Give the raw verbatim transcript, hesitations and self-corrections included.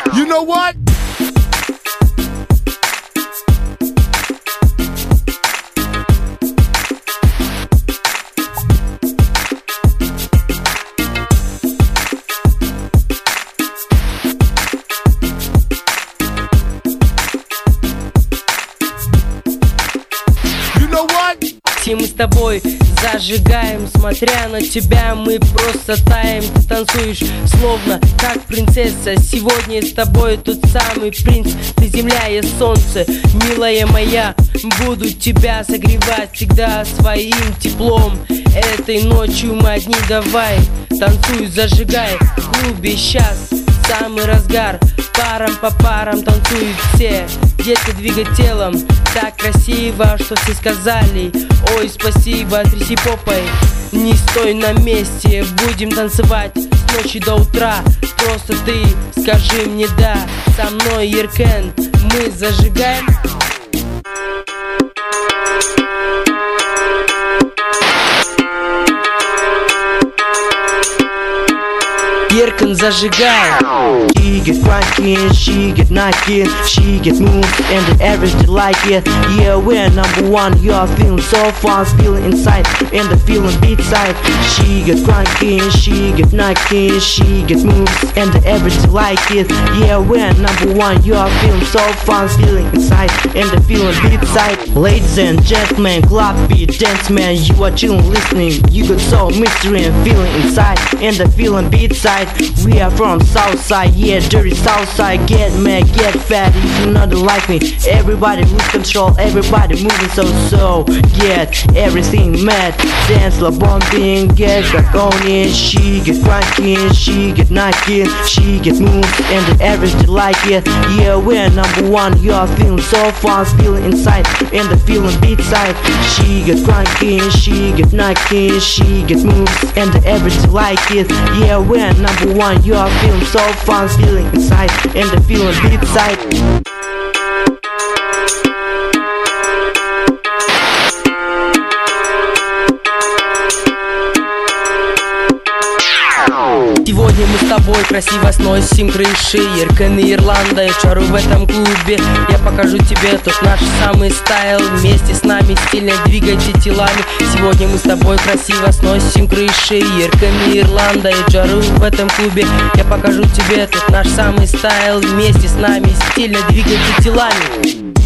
You know what? И мы с тобой зажигаем, смотря на тебя, мы просто таем. Ты танцуешь, словно как принцесса. Сегодня с тобой тот самый принц. Ты земля, я солнце, милая моя. Буду тебя согревать всегда своим теплом. Этой ночью мы одни, давай танцуй, зажигай. В клубе сейчас самый разгар. Парам по парам танцуют все. Детка, двигай телом так красиво, что все сказали: ой, спасибо, тряси попой, не стой на месте. Будем танцевать с ночи до утра. Просто ты скажи мне да. Со мной Еркен, мы зажигаем. Еркен, зажигай. She get cracking, she get knocking, she get moved, and the average they like it. Yeah, we're number one, you're feeling so fun, feeling inside, and the feeling beat side. She get cracking, she get knocking, she get moved, and the average they like it. Yeah, we're number one, you're feeling so fun, feeling inside, and the feeling beat side. Ladies and gentlemen, club beat dance man, you are chilling, listening. You got so mystery and feeling inside, and the feeling beat side. We are from Southside, yeah, dirty Southside. Get mad, get fat, if you not like me. Everybody lose control, everybody moving so so. Get everything mad, dance la bumping, get back on it. She get cracking, she get knocking, she get moved, and the average they like it. Yeah, we're number one, you're feeling so fun, feeling inside, and the feeling beat side. She get cracking, she get knocking, she get moved, and the average they like it. Yeah, we're number one, you are feeling so fun, feeling inside, and the feeling beat side. Сегодня мы с тобой красиво сносим крыши. Еркен и Ирланда, я чару в этом клубе. Я покажу тебе тот наш самый стайл. Вместе с нами стильно двигайте телами. Сегодня мы с тобой красиво сносим крыши. Еркен и Ирланда, я чару в этом клубе. Я покажу тебе тот наш самый стайл. Вместе с нами стильно двигайте телами.